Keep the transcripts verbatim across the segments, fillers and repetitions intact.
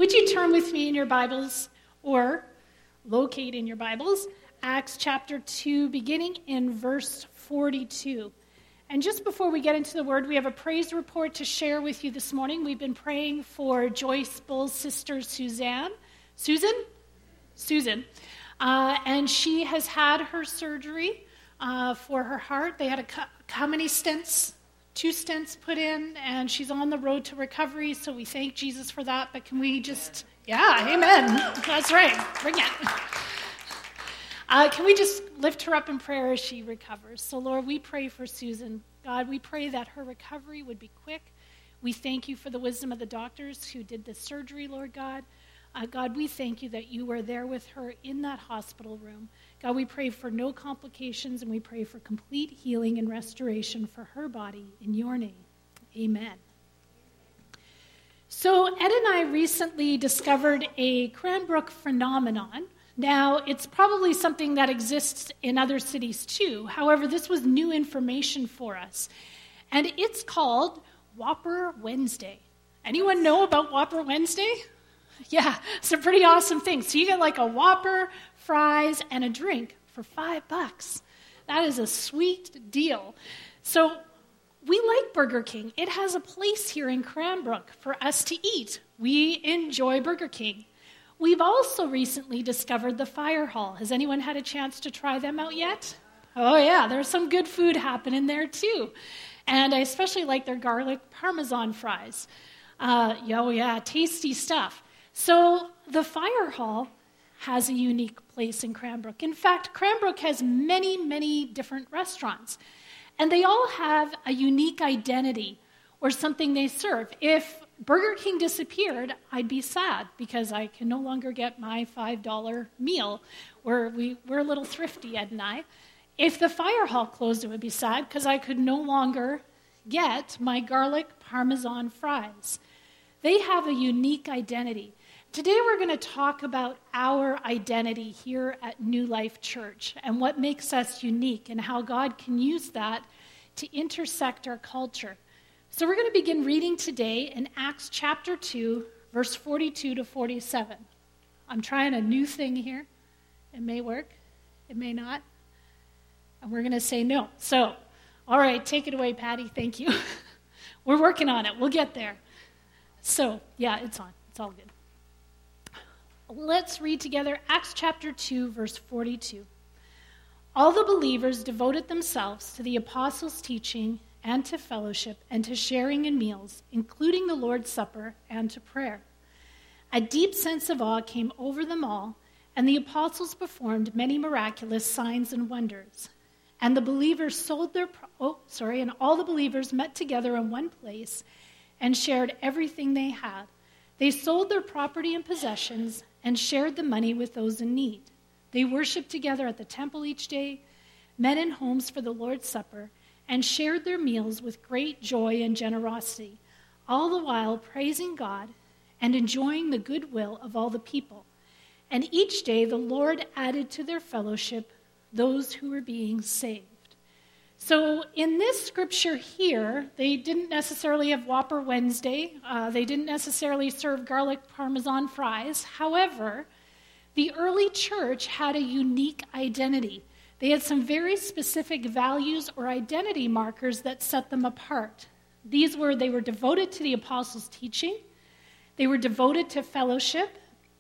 Would you turn with me in your Bibles, or locate in your Bibles, Acts chapter two, beginning in verse forty-two. And just before we get into the word, we have a praise report to share with you this morning. We've been praying for Joyce Bull's sister, Suzanne. Susan? Susan. Uh, and she has had her surgery uh, for her heart. They had a, how many stents? Two stents put in, and she's on the road to recovery, so we thank Jesus for that. But can we just, yeah, amen. That's right. Bring it. Uh, can we just lift her up in prayer as she recovers? So, Lord, we pray for Susan. God, we pray that her recovery would be quick. We thank you for the wisdom of the doctors who did the surgery, Lord God. Uh, God, we thank you that you were there with her in that hospital room. God, we pray for no complications, and we pray for complete healing and restoration for her body in your name. Amen. So Ed and I recently discovered a Cranbrook phenomenon. Now, it's probably something that exists in other cities too. However, this was new information for us. And it's called Whopper Wednesday. Anyone know about Whopper Wednesday? Yeah, it's a pretty awesome thing. So you get like a Whopper, fries, and a drink for five bucks. That is a sweet deal. So we like Burger King. It has a place here in Cranbrook for us to eat. We enjoy Burger King. We've also recently discovered the Fire Hall. Has anyone had a chance to try them out yet? Oh yeah, there's some good food happening there too. And I especially like their garlic parmesan fries. Uh, oh yeah, tasty stuff. So the Fire Hall has a unique place in Cranbrook. In fact, Cranbrook has many, many different restaurants. And they all have a unique identity or something they serve. If Burger King disappeared, I'd be sad because I can no longer get my five dollar meal. We're, we, we're a little thrifty, Ed and I. If the Fire Hall closed, it would be sad because I could no longer get my garlic parmesan fries. They have a unique identity. Today we're going to talk about our identity here at New Life Church and what makes us unique and how God can use that to intersect our culture. So we're going to begin reading today in Acts chapter two, verse forty-two to forty-seven. I'm trying a new thing here. It may work. It may not. And we're going to say no. So, all right, take it away, Patty. Thank you. We're working on it. We'll get there. So, yeah, it's on. It's all good. Let's read together Acts chapter two, verse forty-two. All the believers devoted themselves to the apostles' teaching and to fellowship and to sharing in meals, including the Lord's Supper and to prayer. A deep sense of awe came over them all, and the apostles performed many miraculous signs and wonders. And the believers sold their pro- oh, sorry, and all the believers met together in one place and shared everything they had. They sold their property and possessions and shared the money with those in need. They worshiped together at the temple each day, met in homes for the Lord's Supper, and shared their meals with great joy and generosity, all the while praising God and enjoying the goodwill of all the people. And each day the Lord added to their fellowship those who were being saved. So in this scripture here, they didn't necessarily have Whopper Wednesday. Uh, they didn't necessarily serve garlic parmesan fries. However, the early church had a unique identity. They had some very specific values or identity markers that set them apart. These were, they were devoted to the apostles' teaching. They were devoted to fellowship.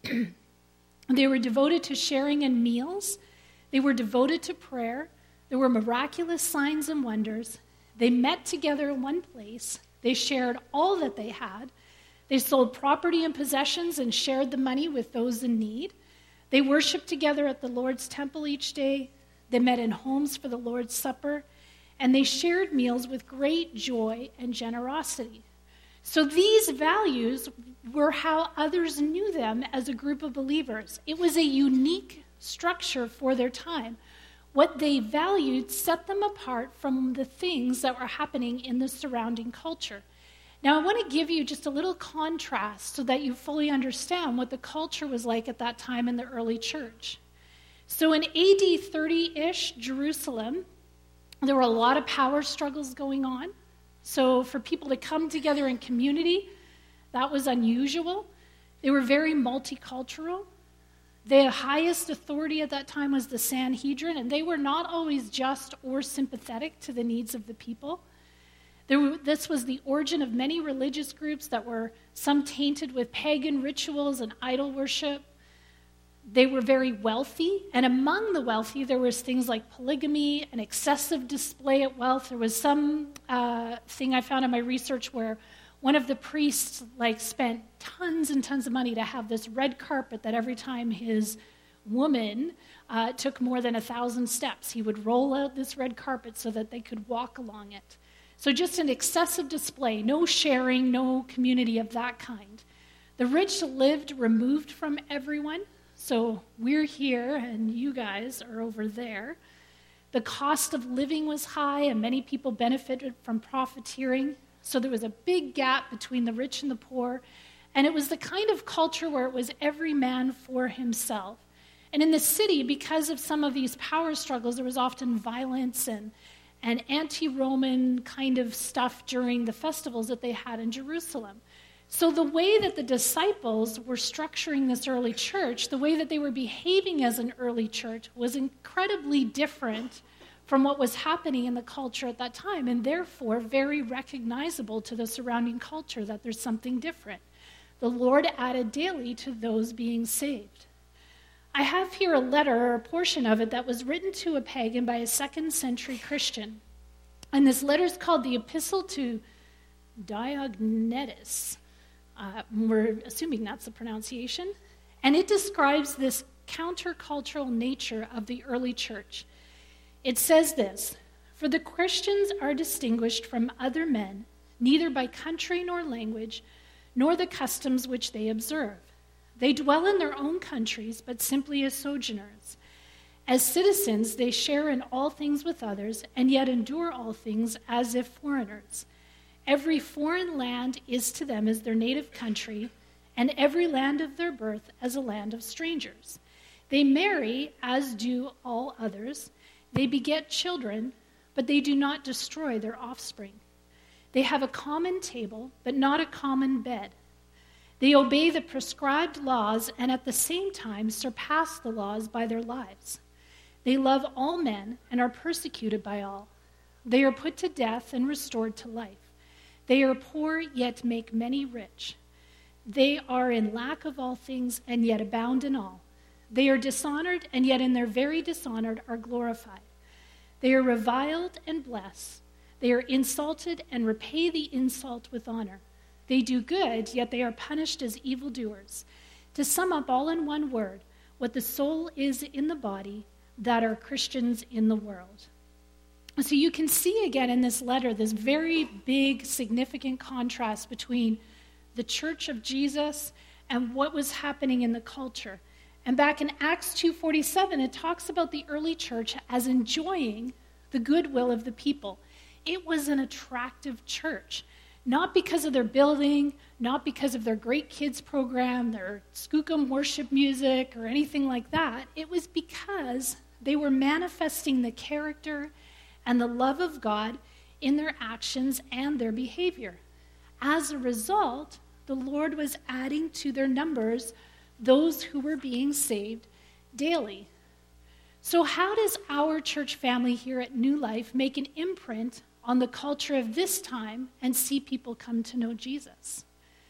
They were devoted to sharing in meals. They were devoted to prayer. There were miraculous signs and wonders. They met together in one place. They shared all that they had. They sold property and possessions and shared the money with those in need. They worshiped together at the Lord's temple each day. They met in homes for the Lord's Supper. And they shared meals with great joy and generosity. So these values were how others knew them as a group of believers. It was a unique structure for their time. What they valued set them apart from the things that were happening in the surrounding culture. Now, I want to give you just a little contrast so that you fully understand what the culture was like at that time in the early church. So in A D thirty-ish Jerusalem, there were a lot of power struggles going on. So for people to come together in community, that was unusual. They were very multicultural. The highest authority at that time was the Sanhedrin, and they were not always just or sympathetic to the needs of the people. There were, this was the origin of many religious groups that were some tainted with pagan rituals and idol worship. They were very wealthy, and among the wealthy, there was things like polygamy and excessive display of wealth. There was some uh, thing I found in my research where one of the priests like spent tons and tons of money to have this red carpet that every time his woman uh, took more than a thousand steps, he would roll out this red carpet so that they could walk along it. So just an excessive display, no sharing, no community of that kind. The rich lived removed from everyone. So we're here and you guys are over there. The cost of living was high and many people benefited from profiteering. So there was a big gap between the rich and the poor. And it was the kind of culture where it was every man for himself. And in the city, because of some of these power struggles, there was often violence and, and anti-Roman kind of stuff during the festivals that they had in Jerusalem. So the way that the disciples were structuring this early church, the way that they were behaving as an early church was incredibly different from what was happening in the culture at that time, and therefore very recognizable to the surrounding culture that there's something different. The Lord added daily to those being saved. I have here a letter, or a portion of it, that was written to a pagan by a second century Christian. And this letter is called the Epistle to Diognetus. Uh, we're assuming that's the pronunciation. And it describes this countercultural nature of the early church. It says this: "For the Christians are distinguished from other men, neither by country nor language, nor the customs which they observe. They dwell in their own countries, but simply as sojourners. As citizens, they share in all things with others, and yet endure all things as if foreigners. Every foreign land is to them as their native country, and every land of their birth as a land of strangers. They marry, as do all others. They beget children, but they do not destroy their offspring. They have a common table, but not a common bed. They obey the prescribed laws and at the same time surpass the laws by their lives. They love all men and are persecuted by all. They are put to death and restored to life. They are poor, yet make many rich. They are in lack of all things and yet abound in all. They are dishonored, and yet in their very dishonored are glorified. They are reviled and blessed. They are insulted and repay the insult with honor. They do good, yet they are punished as evildoers. To sum up all in one word, what the soul is in the body, that are Christians in the world." So you can see again in this letter this very big, significant contrast between the church of Jesus and what was happening in the culture. And back in Acts two forty-seven, it talks about the early church as enjoying the goodwill of the people. It was an attractive church, not because of their building, not because of their great kids program, their skookum worship music, or anything like that. It was because they were manifesting the character and the love of God in their actions and their behavior. As a result, the Lord was adding to their numbers those who were being saved daily. So how does our church family here at New Life make an imprint on the culture of this time and see people come to know Jesus?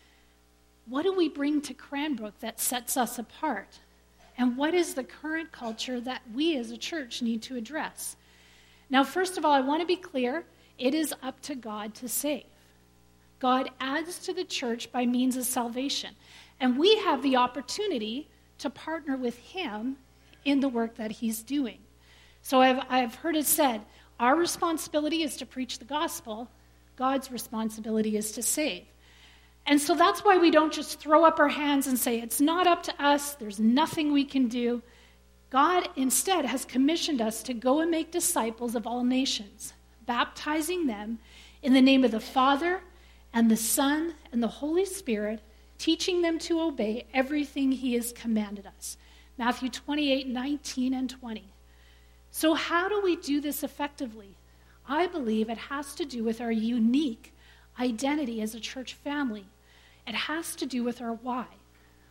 What do we bring to Cranbrook that sets us apart? And what is the current culture that we as a church need to address? Now, first of all, I want to be clear, it is up to God to save. God adds to the church by means of salvation. And we have the opportunity to partner with him in the work that he's doing. So I've, I've heard it said, our responsibility is to preach the gospel. God's responsibility is to save. And so that's why we don't just throw up our hands and say, it's not up to us, there's nothing we can do. God instead has commissioned us to go and make disciples of all nations, baptizing them in the name of the Father and the Son and the Holy Spirit, teaching them to obey everything he has commanded us. Matthew twenty-eight, nineteen and twenty. So how do we do this effectively? I believe it has to do with our unique identity as a church family. It has to do with our why.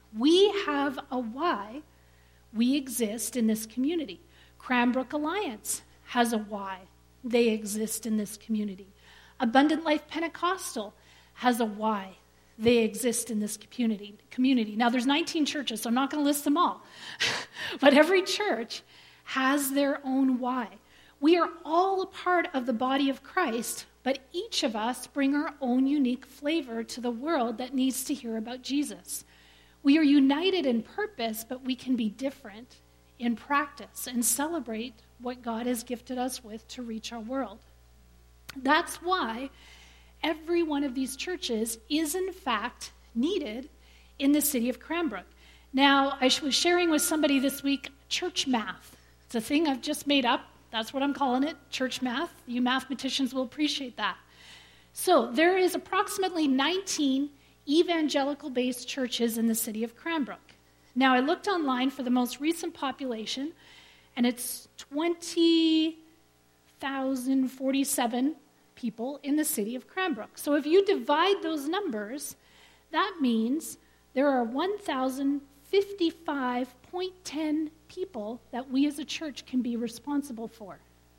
We have a why we exist in this community. Cranbrook Alliance has a why they exist in this community. Abundant Life Pentecostal has a why they exist in this community. community. Now, there's nineteen churches, so I'm not going to list them all. But every church has their own why. We are all a part of the body of Christ, but each of us bring our own unique flavor to the world that needs to hear about Jesus. We are united in purpose, but we can be different in practice and celebrate what God has gifted us with to reach our world. That's why every one of these churches is, in fact, needed in the city of Cranbrook. Now, I was sharing with somebody this week church math. It's a thing I've just made up. That's what I'm calling it, church math. You mathematicians will appreciate that. So there is approximately nineteen evangelical-based churches in the city of Cranbrook. Now, I looked online for the most recent population, and it's twenty thousand forty-seven people in the city of Cranbrook. So if you divide those numbers, that means there are one thousand fifty-five point one zero people that we as a church can be responsible for.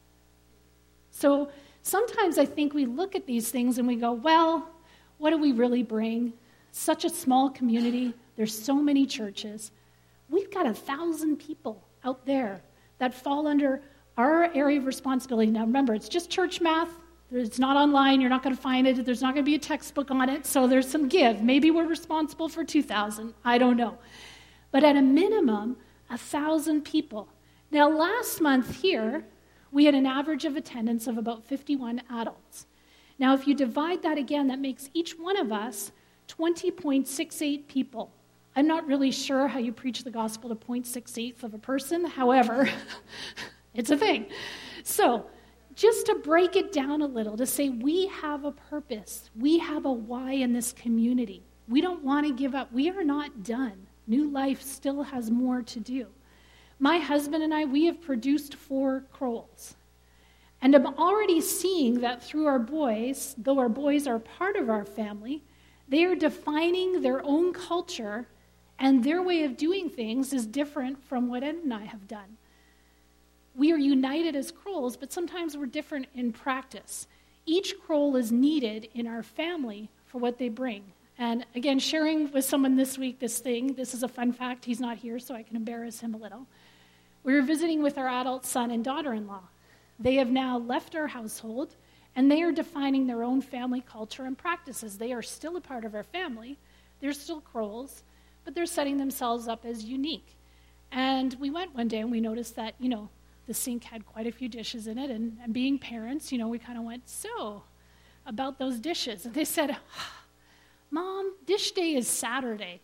So sometimes I think we look at these things and we go, well, what do we really bring? Such a small community. There's so many churches. We've got a thousand people out there that fall under our area of responsibility. Now remember, it's just church math. It's not online. You're not going to find it. There's not going to be a textbook on it. So there's some give. Maybe we're responsible for two thousand. I don't know. But at a minimum, one thousand people. Now last month here, we had an average of attendance of about fifty-one adults. Now if you divide that again, that makes each one of us twenty point six eight people. I'm not really sure how you preach the gospel to zero point six eight of a person. However, it's a thing. So just to break it down a little, to say we have a purpose. We have a why in this community. We don't want to give up. We are not done. New Life still has more to do. My husband and I, we have produced four Crowells. And I'm already seeing that through our boys, though our boys are part of our family, they are defining their own culture, and their way of doing things is different from what Ed and I have done. We are united as Crowells, but sometimes we're different in practice. Each Crowell is needed in our family for what they bring. And again, sharing with someone this week this thing, this is a fun fact, he's not here, so I can embarrass him a little. We were visiting with our adult son and daughter-in-law. They have now left our household, and they are defining their own family culture and practices. They are still a part of our family. They're still Crowells, but they're setting themselves up as unique. And we went one day and we noticed that, you know, the sink had quite a few dishes in it, and, and being parents, you know, we kind of went, so, about those dishes. And they said, Mom, dish day is Saturday.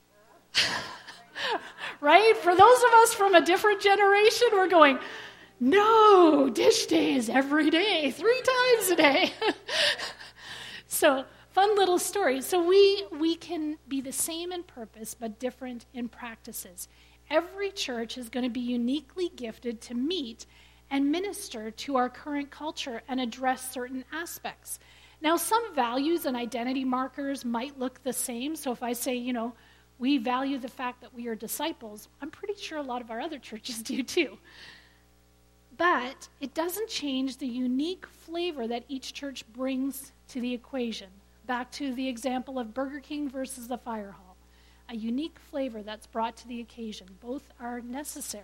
Right? For those of us from a different generation, we're going, no, dish day is every day, three times a day. So, fun little story. So we, we can be the same in purpose, but different in practices. Every church is going to be uniquely gifted to meet and minister to our current culture and address certain aspects. Now, some values and identity markers might look the same. So if I say, you know, we value the fact that we are disciples, I'm pretty sure a lot of our other churches do too. But it doesn't change the unique flavor that each church brings to the equation. Back to the example of Burger King versus the Fire Hall. A unique flavor that's brought to the occasion. Both are necessary.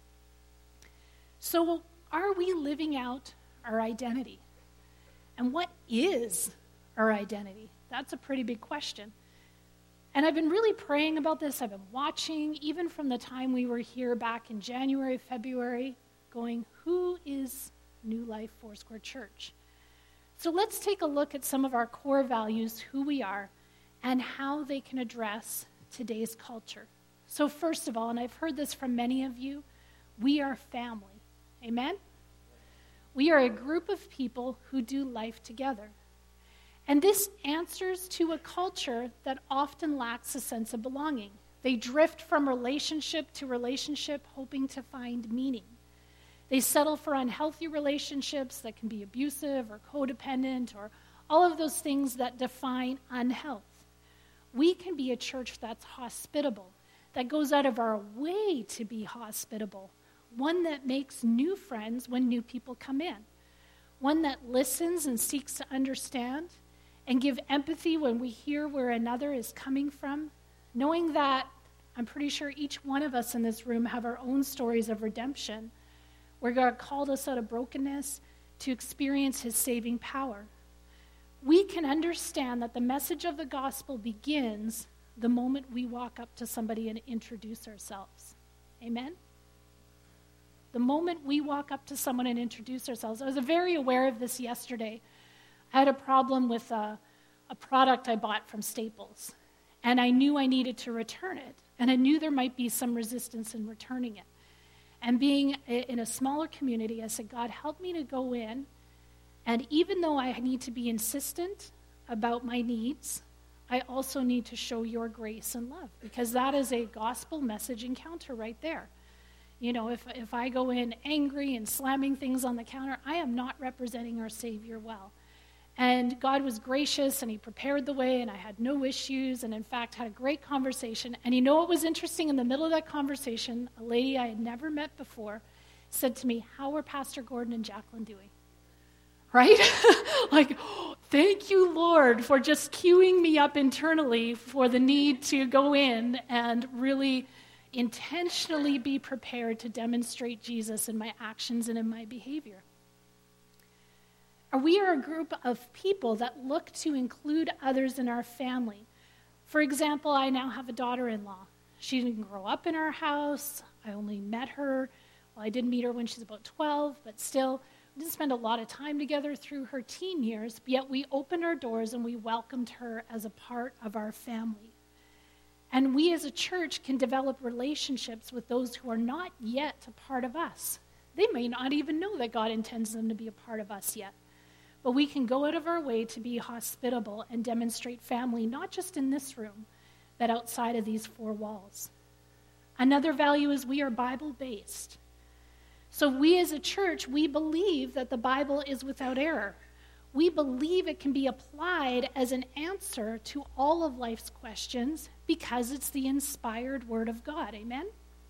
So are we living out our identity? And what is our identity? That's a pretty big question. And I've been really praying about this. I've been watching, even from the time we were here back in January, February, going, who is New Life Foursquare Church? So let's take a look at some of our core values, who we are, and how they can address today's culture. So first of all, and I've heard this from many of you, we are family. Amen? We are a group of people who do life together. And this answers to a culture that often lacks a sense of belonging. They drift from relationship to relationship, hoping to find meaning. They settle for unhealthy relationships that can be abusive or codependent or all of those things that define unhealth. We can be a church that's hospitable, that goes out of our way to be hospitable, one that makes new friends when new people come in, one that listens and seeks to understand and give empathy when we hear where another is coming from, knowing that I'm pretty sure each one of us in this room have our own stories of redemption, where God called us out of brokenness to experience his saving power. We can understand that the message of the gospel begins the moment we walk up to somebody and introduce ourselves. Amen? The moment we walk up to someone and introduce ourselves. I was very aware of this yesterday. I had a problem with a, a product I bought from Staples, and I knew I needed to return it, and I knew there might be some resistance in returning it. And being in a smaller community, I said, God, help me to go in, and even though I need to be insistent about my needs, I also need to show your grace and love, because that is a gospel message encounter right there. You know, if if I go in angry and slamming things on the counter, I am not representing our Savior well. And God was gracious, and he prepared the way, and I had no issues, and in fact had a great conversation. And you know what was interesting? In the middle of that conversation, a lady I had never met before said to me, how are Pastor Gordon and Jacqueline doing? Right? Like, oh, thank you, Lord, for just queuing me up internally for the need to go in and really intentionally be prepared to demonstrate Jesus in my actions and in my behavior. We are a group of people that look to include others in our family. For example, I now have a daughter-in-law. She didn't grow up in our house. I only met her. Well, I did meet her when she was about twelve, but still, we didn't spend a lot of time together through her teen years, but yet we opened our doors and we welcomed her as a part of our family. And we as a church can develop relationships with those who are not yet a part of us. They may not even know that God intends them to be a part of us yet. But we can go out of our way to be hospitable and demonstrate family, not just in this room, but outside of these four walls. Another value is we are Bible-based. So we as a church, we believe that the Bible is without error. We believe it can be applied as an answer to all of life's questions because it's the inspired word of God. Amen?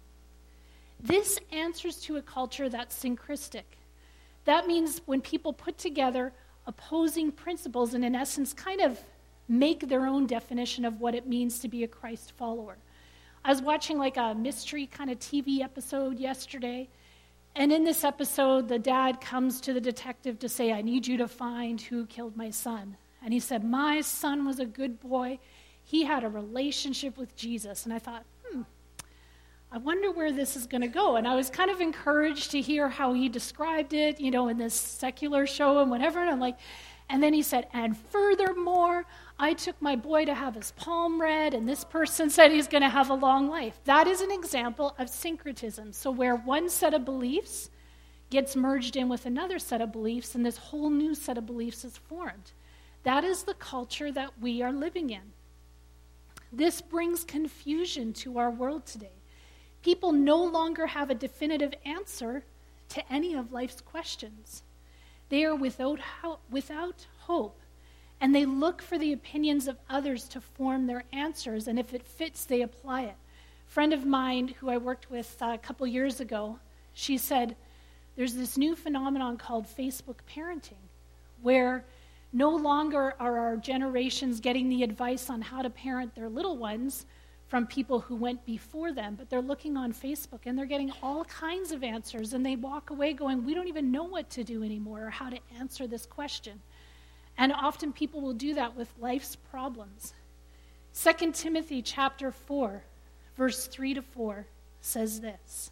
This answers to a culture that's syncretic. That means when people put together opposing principles and in essence kind of make their own definition of what it means to be a Christ follower. I was watching like a mystery kind of T V episode yesterday, and in this episode the dad comes to the detective to say, I need you to find who killed my son. And he said, my son was a good boy. He had a relationship with Jesus. And I thought, hmm, I wonder where this is going to go. And I was kind of encouraged to hear how he described it, you know, in this secular show and whatever. And I'm like, and then he said, and furthermore, I took my boy to have his palm read, and this person said he's going to have a long life. That is an example of syncretism. So where one set of beliefs gets merged in with another set of beliefs, and this whole new set of beliefs is formed. That is the culture that we are living in. This brings confusion to our world today. People no longer have a definitive answer to any of life's questions. They are without ho- without hope, and they look for the opinions of others to form their answers, and if it fits, they apply it. A friend of mine who I worked with a couple years ago, she said, there's this new phenomenon called Facebook parenting, where no longer are our generations getting the advice on how to parent their little ones from people who went before them, but they're looking on Facebook and they're getting all kinds of answers, and they walk away going, we don't even know what to do anymore or how to answer this question. And often people will do that with life's problems. Second Timothy chapter four, verse three to four says this.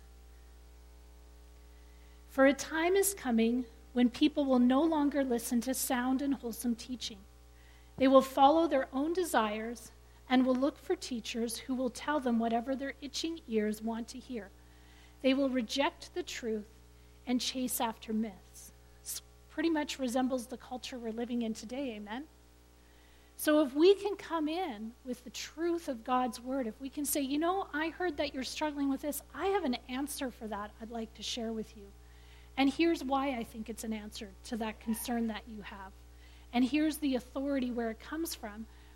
For a time is coming when people will no longer listen to sound and wholesome teaching. They will follow their own desires and will look for teachers who will tell them whatever their itching ears want to hear. They will reject the truth and chase after myths. This pretty much resembles the culture we're living in today, amen? So if we can come in with the truth of God's word, if we can say, you know, I heard that you're struggling with this, I have an answer for that I'd like to share with you. And here's why I think it's an answer to that concern that you have. And here's the authority where it comes from.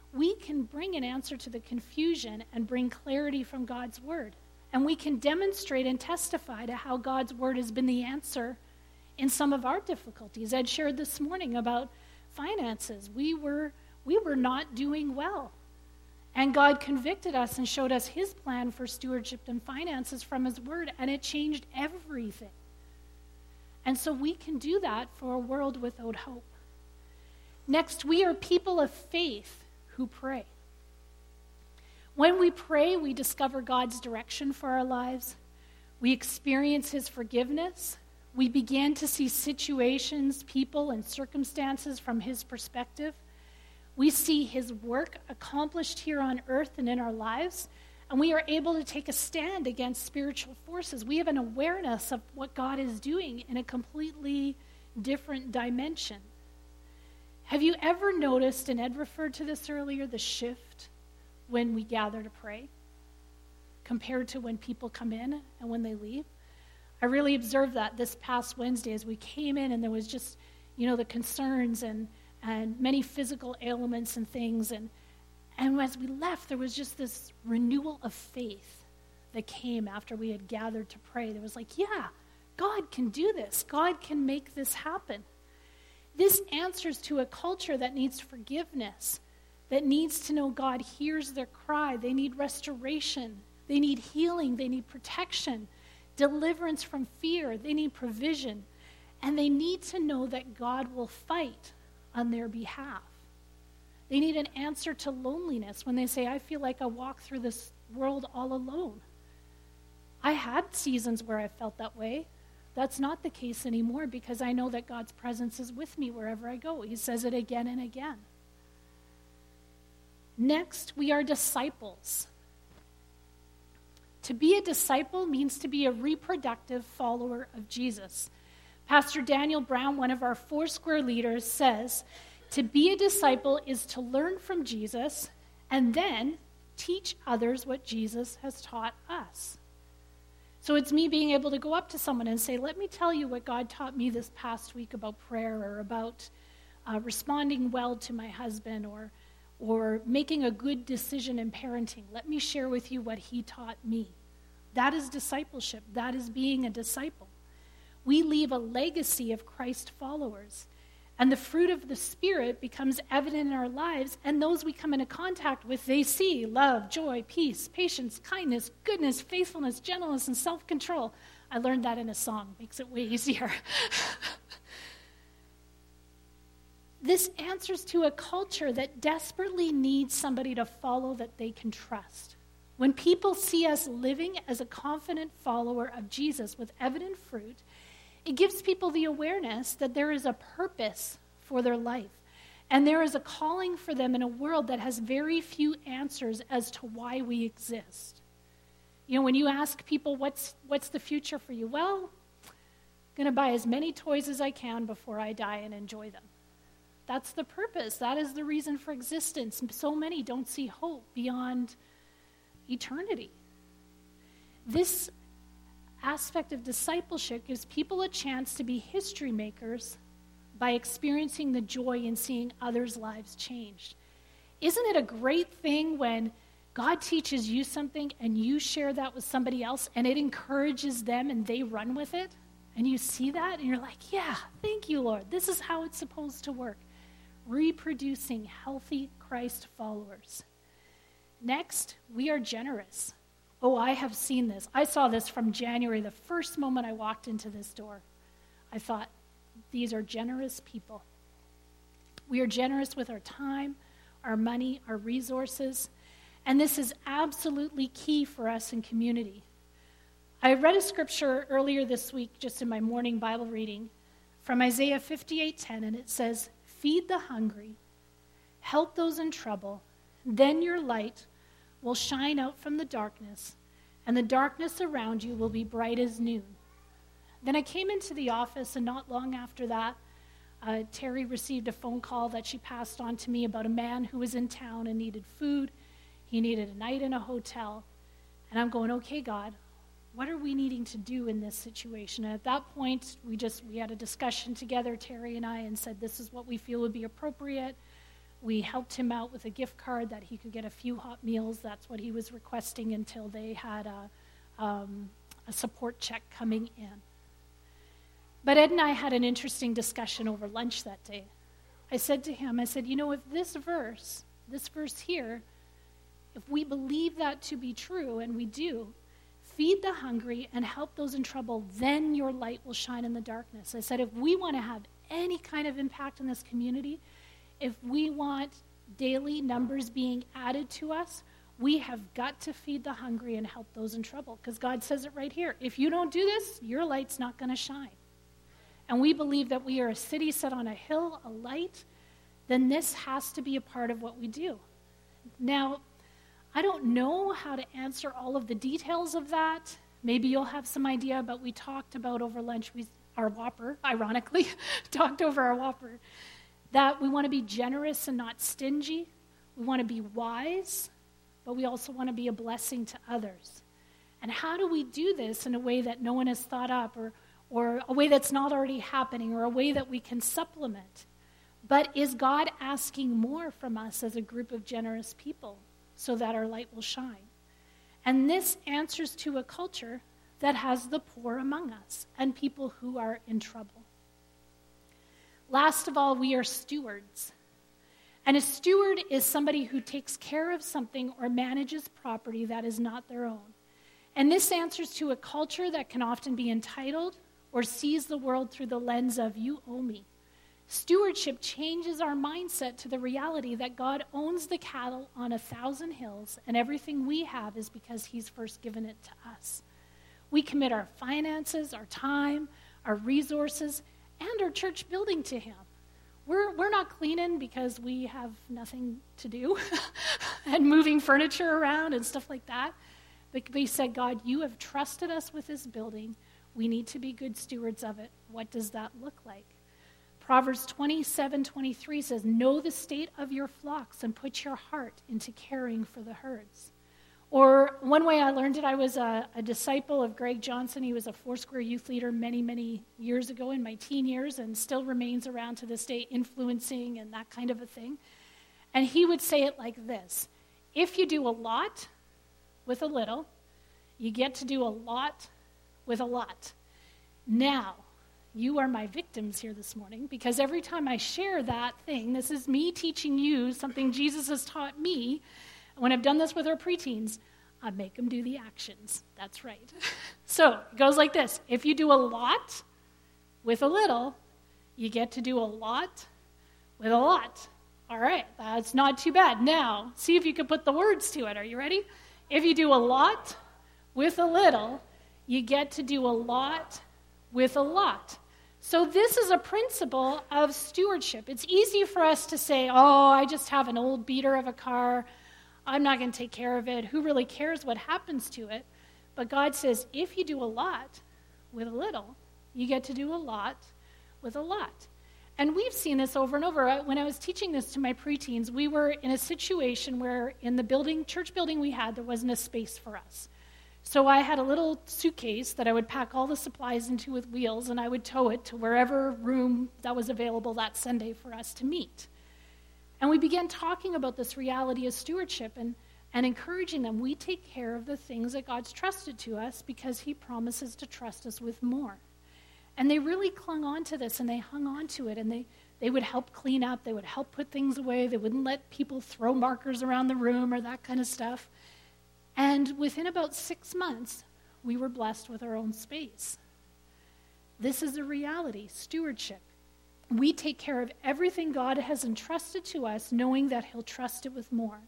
we can bring an answer to the confusion and bring clarity from God's word. And we can demonstrate and testify to how God's word has been the answer in some of our difficulties. Ed shared this morning about finances. We were, we were not doing well. And God convicted us and showed us his plan for stewardship and finances from his word, and it changed everything. And so we can do that for a world without hope. Next, we are people of faith who pray. When we pray, we discover God's direction for our lives. We experience his forgiveness. We begin to see situations, people, and circumstances from his perspective. We see his work accomplished here on earth and in our lives, and we are able to take a stand against spiritual forces. We have an awareness of what God is doing in a completely different dimension. Have you ever noticed, and Ed referred to this earlier, the shift when we gather to pray compared to when people come in and when they leave? I really observed that this past Wednesday as we came in, and there was just, you know, the concerns and, and many physical ailments and things. And, and as we left, there was just this renewal of faith that came after we had gathered to pray. There was like, yeah, God can do this. God can make this happen. This answers to a culture that needs forgiveness, that needs to know God hears their cry. They need restoration. They need healing. They need protection, deliverance from fear. They need provision. And they need to know that God will fight on their behalf. They need an answer to loneliness when they say, I feel like I walk through this world all alone. I had seasons where I felt that way. That's not the case anymore because I know that God's presence is with me wherever I go. He says it again and again. Next, we are disciples. To be a disciple means to be a reproductive follower of Jesus. Pastor Daniel Brown, one of our Four Square leaders, says, to be a disciple is to learn from Jesus and then teach others what Jesus has taught us. So it's me being able to go up to someone and say, let me tell you what God taught me this past week about prayer or about uh, responding well to my husband or, or making a good decision in parenting. Let me share with you what he taught me. That is discipleship. That is being a disciple. We leave a legacy of Christ followers. And the fruit of the Spirit becomes evident in our lives, and those we come into contact with, they see love, joy, peace, patience, kindness, goodness, faithfulness, gentleness, and self-control. I learned that in a song. Makes it way easier. This answers to a culture that desperately needs somebody to follow that they can trust. When people see us living as a confident follower of Jesus with evident fruit, it gives people the awareness that there is a purpose for their life. And there is a calling for them in a world that has very few answers as to why we exist. You know, when you ask people, what's what's the future for you? Well, I'm going to buy as many toys as I can before I die and enjoy them. That's the purpose. That is the reason for existence. So many don't see hope beyond eternity. This aspect of discipleship gives people a chance to be history makers by experiencing the joy in seeing others' lives changed. Isn't it a great thing when God teaches you something and you share that with somebody else and it encourages them and they run with it? And you see that and you're like, yeah, thank you, Lord. This is how it's supposed to work. Reproducing healthy Christ followers. Next, we are generous. Oh, I have seen this. I saw this from January, the first moment I walked into this door. I thought, these are generous people. We are generous with our time, our money, our resources, and this is absolutely key for us in community. I read a scripture earlier this week, just in my morning Bible reading, from Isaiah fifty-eight ten, and it says, feed the hungry, help those in trouble, then your light will shine out from the darkness, and the darkness around you will be bright as noon. Then I came into the office, and not long after that, uh, Terry received a phone call that she passed on to me about a man who was in town and needed food. He needed a night in a hotel. And I'm going, okay, God, what are we needing to do in this situation? And at that point, we just we had a discussion together, Terry and I, and said this is what we feel would be appropriate. We helped him out with a gift card that he could get a few hot meals. That's what he was requesting until they had a, um, a support check coming in. But Ed and I had an interesting discussion over lunch that day. I said to him, I said, you know, if this verse, this verse here, if we believe that to be true, and we do, feed the hungry and help those in trouble, then your light will shine in the darkness. I said, if we want to have any kind of impact in this community, if we want daily numbers being added to us, we have got to feed the hungry and help those in trouble. Because God says it right here. If you don't do this, your light's not going to shine. And we believe that we are a city set on a hill, a light, then this has to be a part of what we do. Now, I don't know how to answer all of the details of that. Maybe you'll have some idea, but we talked about over lunch, we, our Whopper, ironically, talked over our Whopper, that we want to be generous and not stingy. We want to be wise, but we also want to be a blessing to others. And how do we do this in a way that no one has thought up, or, or a way that's not already happening, or a way that we can supplement? But is God asking more from us as a group of generous people so that our light will shine? And this answers to a culture that has the poor among us and people who are in trouble. Last of all, we are stewards. And a steward is somebody who takes care of something or manages property that is not their own. And this answers to a culture that can often be entitled or sees the world through the lens of, you owe me. Stewardship changes our mindset to the reality that God owns the cattle on a thousand hills, and everything we have is because he's first given it to us. We commit our finances, our time, our resources, and our church building to him. We're, we're not cleaning because we have nothing to do and moving furniture around and stuff like that. But we said, God, you have trusted us with this building. We need to be good stewards of it. What does that look like? Proverbs twenty-seven twenty-three says, know the state of your flocks and put your heart into caring for the herds. Or one way I learned it, I was a, a disciple of Greg Johnson. He was a Foursquare youth leader many, many years ago in my teen years and still remains around to this day, influencing and that kind of a thing. And he would say it like this: if you do a lot with a little, you get to do a lot with a lot. Now, you are my victims here this morning, because every time I share that thing, this is me teaching you something Jesus has taught me. When I've done this with our preteens, I make them do the actions. That's right. So it goes like this. If you do a lot with a little, you get to do a lot with a lot. All right, that's not too bad. Now, see if you can put the words to it. Are you ready? If you do a lot with a little, you get to do a lot with a lot. So this is a principle of stewardship. It's easy for us to say, oh, I just have an old beater of a car. I'm not going to take care of it. Who really cares what happens to it? But God says, if you do a lot with a little, you get to do a lot with a lot. And we've seen this over and over. When I was teaching this to my preteens, we were in a situation where in the building, church building we had, there wasn't a space for us. So I had a little suitcase that I would pack all the supplies into with wheels, and I would tow it to wherever room that was available that Sunday for us to meet. And we began talking about this reality of stewardship and, and encouraging them. We take care of the things that God's trusted to us because he promises to trust us with more. And they really clung on to this, and they hung on to it, and they, they would help clean up. They would help put things away. They wouldn't let people throw markers around the room or that kind of stuff. And within about six months, we were blessed with our own space. This is a reality, stewardship. We take care of everything God has entrusted to us, knowing that he'll trust it with more.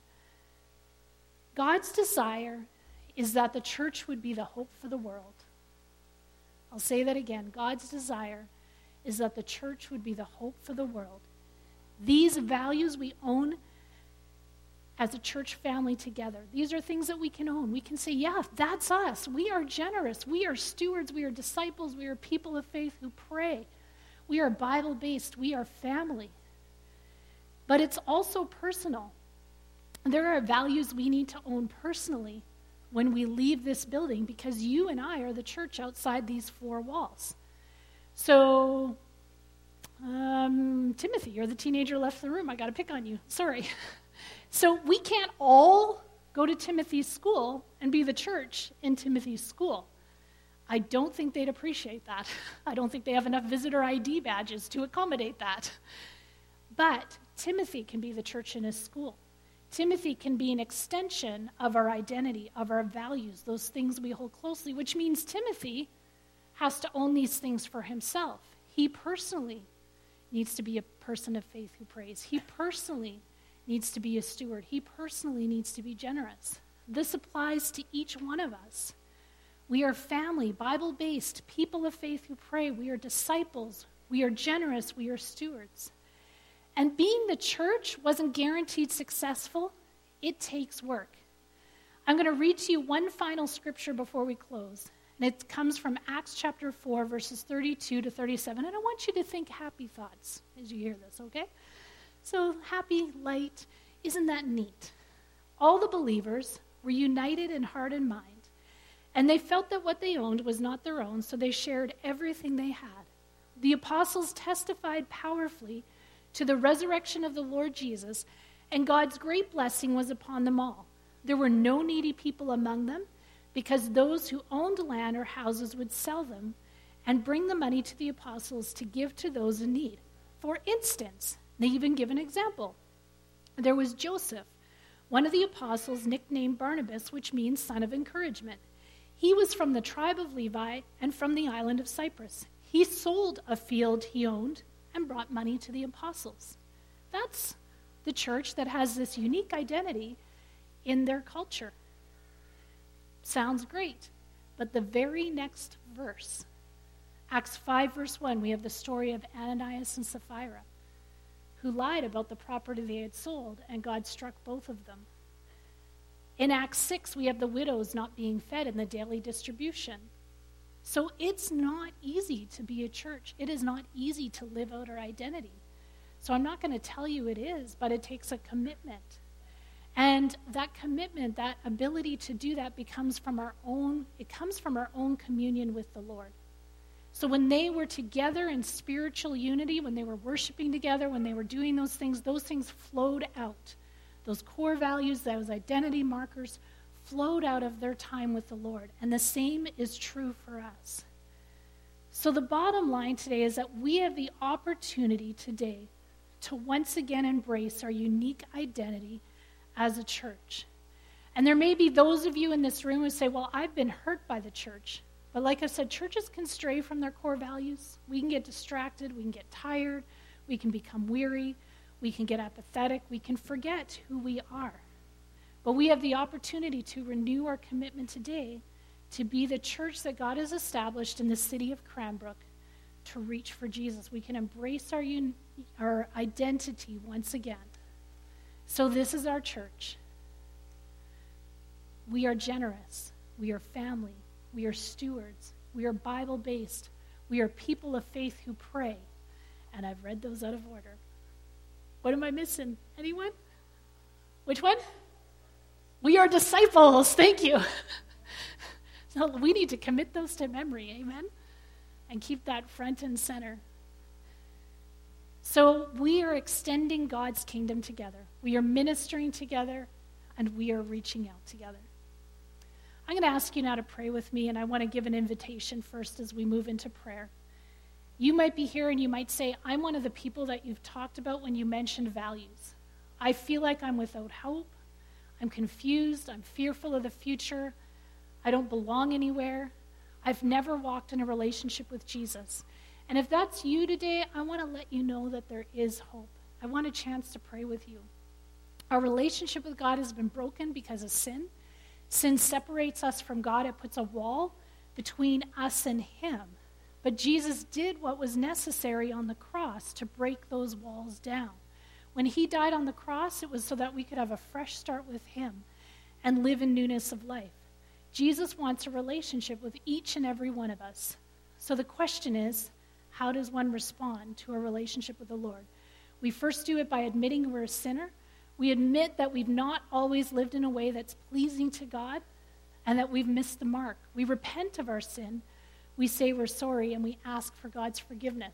God's desire is that the church would be the hope for the world. I'll say that again. God's desire is that the church would be the hope for the world. These values we own as a church family together. These are things that we can own. We can say, yeah, that's us. We are generous. We are stewards. We are disciples. We are people of faith who pray. We are Bible-based. We are family. But it's also personal. There are values we need to own personally when we leave this building, because you and I are the church outside these four walls. So Um, Timothy, you're the teenager left the room. I got to pick on you. Sorry. So we can't all go to Timothy's school and be the church in Timothy's school. I don't think they'd appreciate that. I don't think they have enough visitor I D badges to accommodate that. But Timothy can be the church in his school. Timothy can be an extension of our identity, of our values, those things we hold closely, which means Timothy has to own these things for himself. He personally needs to be a person of faith who prays. He personally needs to be a steward. He personally needs to be generous. This applies to each one of us. We are family, Bible-based, people of faith who pray. We are disciples. We are generous. We are stewards. And being the church wasn't guaranteed successful. It takes work. I'm going to read to you one final scripture before we close. And it comes from Acts chapter four, verses thirty-two to thirty-seven. And I want you to think happy thoughts as you hear this, okay? So happy, light, isn't that neat? All the believers were united in heart and mind. And they felt that what they owned was not their own, so they shared everything they had. The apostles testified powerfully to the resurrection of the Lord Jesus, and God's great blessing was upon them all. There were no needy people among them, because those who owned land or houses would sell them and bring the money to the apostles to give to those in need. For instance, they even give an example. There was Joseph, one of the apostles, nicknamed Barnabas, which means son of encouragement. He was from the tribe of Levi and from the island of Cyprus. He sold a field he owned and brought money to the apostles. That's the church that has this unique identity in their culture. Sounds great, but the very next verse, Acts five, verse one, we have the story of Ananias and Sapphira, who lied about the property they had sold, and God struck both of them. In Acts six, we have the widows not being fed in the daily distribution. So it's not easy to be a church. It is not easy to live out our identity. So I'm not going to tell you it is, but it takes a commitment. And that commitment, that ability to do that becomes from our own, it comes from our own communion with the Lord. So when they were together in spiritual unity, when they were worshiping together, when they were doing those things, those things flowed out. Those core values, those identity markers flowed out of their time with the Lord. And the same is true for us. So the bottom line today is that we have the opportunity today to once again embrace our unique identity as a church. And there may be those of you in this room who say, well, I've been hurt by the church. But like I said, churches can stray from their core values. We can get distracted. We can get tired. We can become weary. We can get apathetic. We can forget who we are. But we have the opportunity to renew our commitment today to be the church that God has established in the city of Cranbrook to reach for Jesus. We can embrace our, un- our identity once again. So this is our church. We are generous. We are family. We are stewards. We are Bible-based. We are people of faith who pray. And I've read those out of order. What am I missing? Anyone? Which one? We are disciples. Thank you. So we need to commit those to memory. Amen? And keep that front and center. So we are extending God's kingdom together. We are ministering together, and we are reaching out together. I'm going to ask you now to pray with me, and I want to give an invitation first as we move into prayer. You might be here and you might say, I'm one of the people that you've talked about when you mentioned values. I feel like I'm without hope. I'm confused. I'm fearful of the future. I don't belong anywhere. I've never walked in a relationship with Jesus. And if that's you today, I want to let you know that there is hope. I want a chance to pray with you. Our relationship with God has been broken because of sin. Sin separates us from God. It puts a wall between us and him. But Jesus did what was necessary on the cross to break those walls down. When he died on the cross, it was so that we could have a fresh start with him and live in newness of life. Jesus wants a relationship with each and every one of us. So the question is, how does one respond to a relationship with the Lord? We first do it by admitting we're a sinner. We admit that we've not always lived in a way that's pleasing to God and that we've missed the mark. We repent of our sin. We say we're sorry and we ask for God's forgiveness.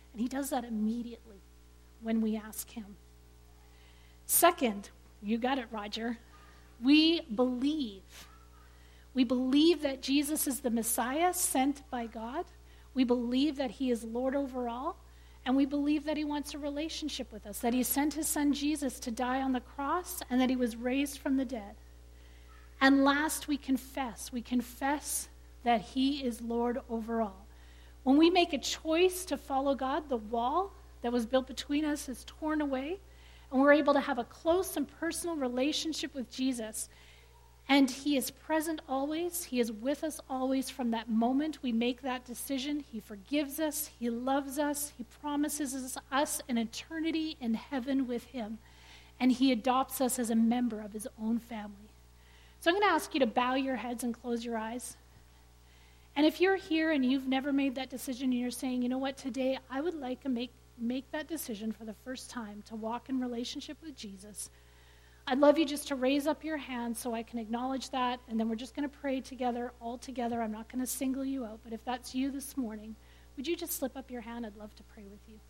And he does that immediately when we ask him. Second, you got it, Roger. We believe. We believe that Jesus is the Messiah sent by God. We believe that he is Lord over all. And we believe that he wants a relationship with us, that he sent his son Jesus to die on the cross and that he was raised from the dead. And last, we confess. We confess that he is Lord over all. When we make a choice to follow God, the wall that was built between us is torn away, and we're able to have a close and personal relationship with Jesus. And he is present always. He is with us always from that moment we make that decision. He forgives us. He loves us. He promises us an eternity in heaven with him. And he adopts us as a member of his own family. So I'm going to ask you to bow your heads and close your eyes. And if you're here and you've never made that decision and you're saying, you know what, today I would like to make, make that decision for the first time to walk in relationship with Jesus, I'd love you just to raise up your hand so I can acknowledge that, and then we're just going to pray together, all together. I'm not going to single you out, but if that's you this morning, would you just slip up your hand? I'd love to pray with you.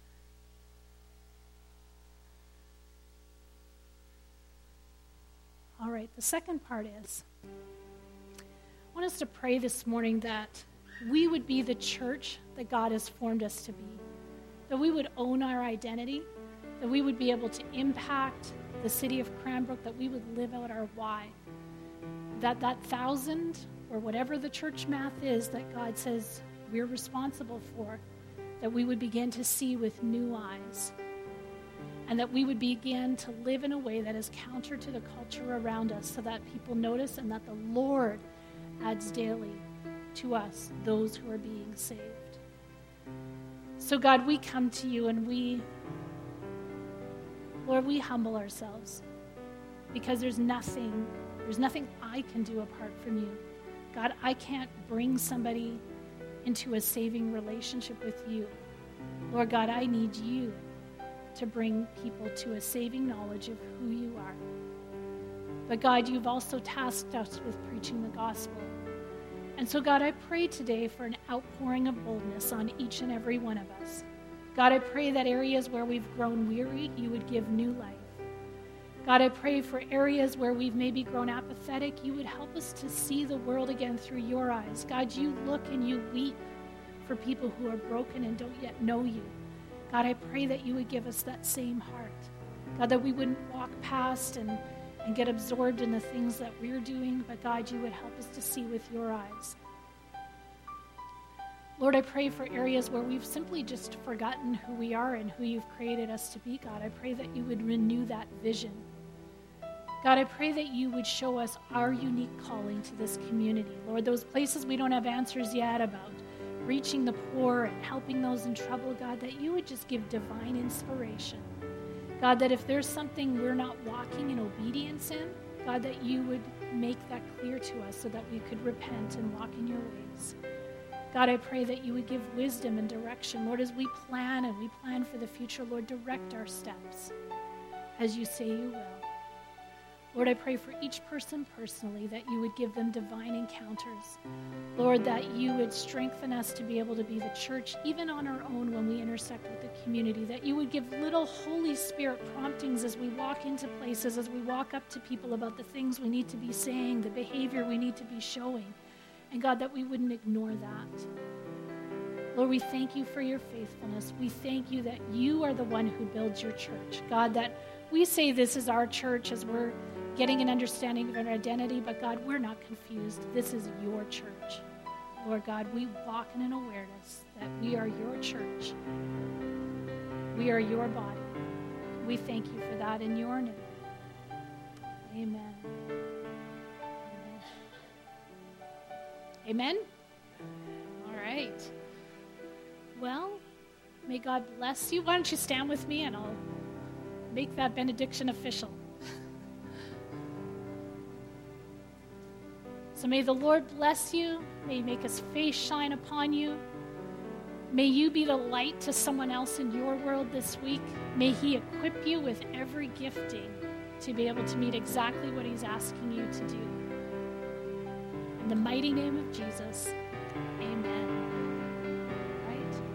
All right, the second part is, I want us to pray this morning that we would be the church that God has formed us to be, that we would own our identity, that we would be able to impact the city of Cranbrook, that we would live out our why, that that thousand or whatever the church math is that God says we're responsible for, that we would begin to see with new eyes, and that we would begin to live in a way that is counter to the culture around us so that people notice and that the Lord adds daily to us those who are being saved. So God, we come to you and we Lord, we humble ourselves because there's nothing, there's nothing I can do apart from you. God, I can't bring somebody into a saving relationship with you. Lord God, I need you to bring people to a saving knowledge of who you are. But God, you've also tasked us with preaching the gospel. And so God, I pray today for an outpouring of boldness on each and every one of us. God, I pray that areas where we've grown weary, you would give new life. God, I pray for areas where we've maybe grown apathetic, you would help us to see the world again through your eyes. God, you look and you weep for people who are broken and don't yet know you. God, I pray that you would give us that same heart. God, that we wouldn't walk past and, and get absorbed in the things that we're doing, but God, you would help us to see with your eyes. Lord, I pray for areas where we've simply just forgotten who we are and who you've created us to be, God. I pray that you would renew that vision. God, I pray that you would show us our unique calling to this community. Lord, those places we don't have answers yet about, reaching the poor and helping those in trouble, God, that you would just give divine inspiration. God, that if there's something we're not walking in obedience in, God, that you would make that clear to us so that we could repent and walk in your ways. God, I pray that you would give wisdom and direction. Lord, as we plan and we plan for the future, Lord, direct our steps as you say you will. Lord, I pray for each person personally that you would give them divine encounters. Lord, that you would strengthen us to be able to be the church, even on our own when we intersect with the community, that you would give little Holy Spirit promptings as we walk into places, as we walk up to people about the things we need to be saying, the behavior we need to be showing. And God, that we wouldn't ignore that. Lord, we thank you for your faithfulness. We thank you that you are the one who builds your church. God, that we say this is our church as we're getting an understanding of our identity, but God, we're not confused. This is your church. Lord God, we walk in an awareness that we are your church. We are your body. We thank you for that in your name. Amen. Amen? All right. Well, may God bless you. Why don't you stand with me and I'll make that benediction official. So may the Lord bless you. May he make his face shine upon you. May you be the light to someone else in your world this week. May he equip you with every gifting to be able to meet exactly what he's asking you to do. In the mighty name of Jesus, amen.